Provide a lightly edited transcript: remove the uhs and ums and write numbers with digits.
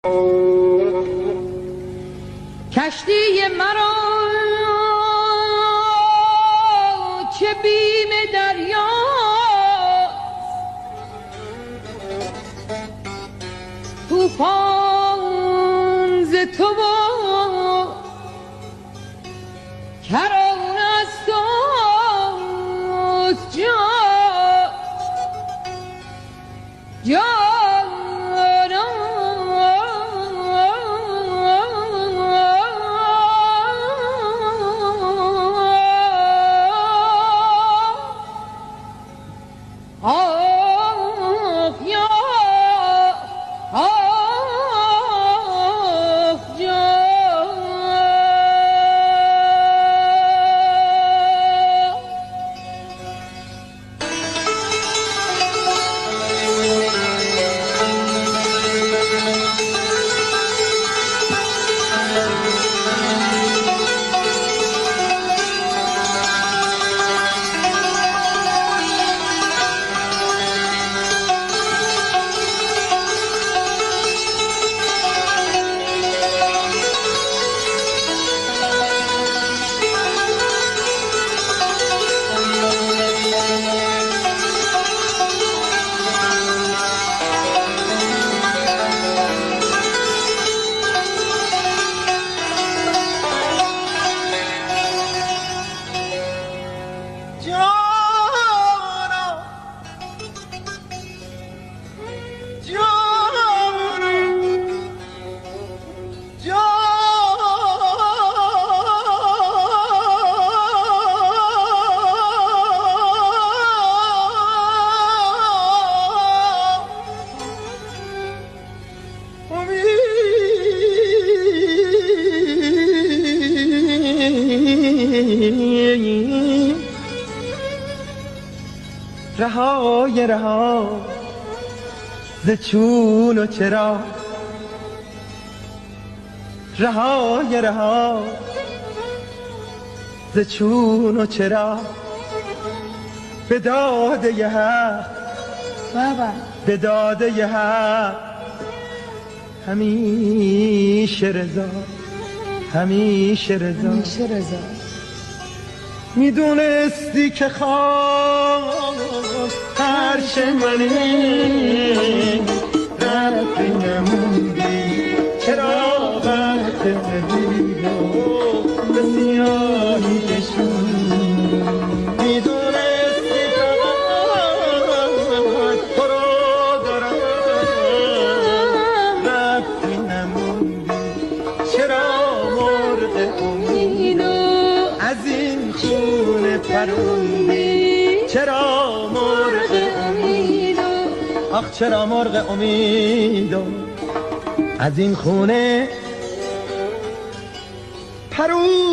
کشتی مرا چه بیم دریا، طوفان ز تو و کران است و رهای رها ز چون و چرا، رهای رها ز چون و چرا، به داده حق به داده حق همیشه رضا، همیشه رضا. میدونستی که خواست عرش منی، رفتی نموندی چرا وقت ندید و به سیاهی کشوندی. میدونستی فقط تو رو دارم، رفتی نموندی چرا مرغ امید از این خونه پروندی. چرا مرغ امید، آخ چرا مرغ امید از این خونه پروندی.